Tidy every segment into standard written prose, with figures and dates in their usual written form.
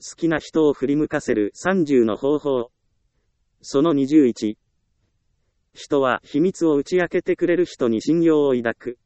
好きな人を振り向かせる30の方法。その21。人は秘密を打ち明けてくれる人に信用を抱く。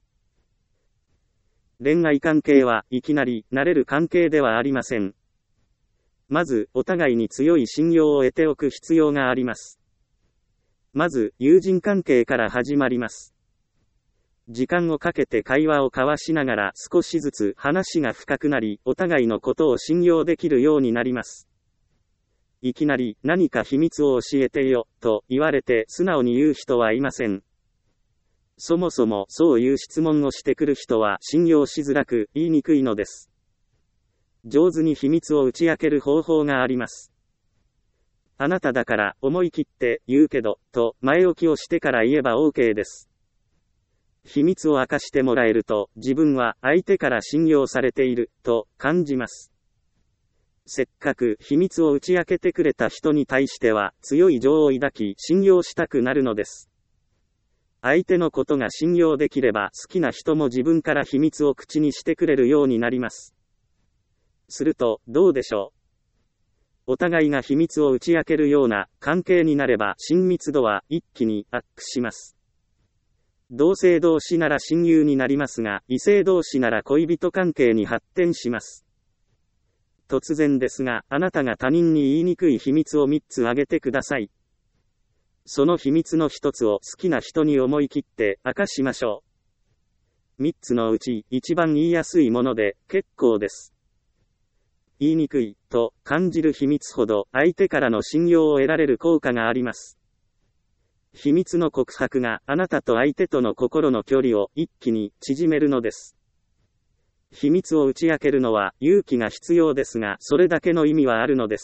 恋愛関係はいきなりなれる関係ではありません。まず、お互いに強い信用を得ておく必要があります。まず、友人関係から始まります。時間をかけて会話を交わしながら少しずつ話が深くなり、お互いのことを信用できるようになります。いきなり何か秘密を教えてよ、と言われて素直に言う人はいません。そもそもそういう質問をしてくる人は信用しづらく言いにくいのです。上手に秘密を打ち明ける方法があります。あなただから思い切って言うけど、と前置きをしてから言えば OK です。秘密を明かしてもらえると自分は相手から信用されていると感じます。せっかく秘密を打ち明けてくれた人に対しては強い情を抱き信用したくなるのです。相手のことが信用できれば好きな人も自分から秘密を口にしてくれるようになります。するとどうでしょう。お互いが秘密を打ち明けるような関係になれば親密度は一気にアップします。同性同士なら親友になりますが、異性同士なら恋人関係に発展します。突然ですが、あなたが他人に言いにくい秘密を3つ挙げてください。その秘密の1つを好きな人に思い切って明かしましょう。3つのうち一番言いやすいもので結構です。言いにくいと感じる秘密ほど相手からの信用を得られる効果があります。秘密の告白があなたと相手との心の距離を一気に縮めるのです。秘密を打ち明けるのは勇気が必要ですが、それだけの意味はあるのです。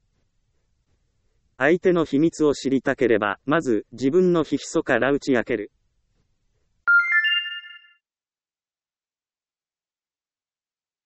相手の秘密を知りたければ、まず自分の秘密から打ち明ける。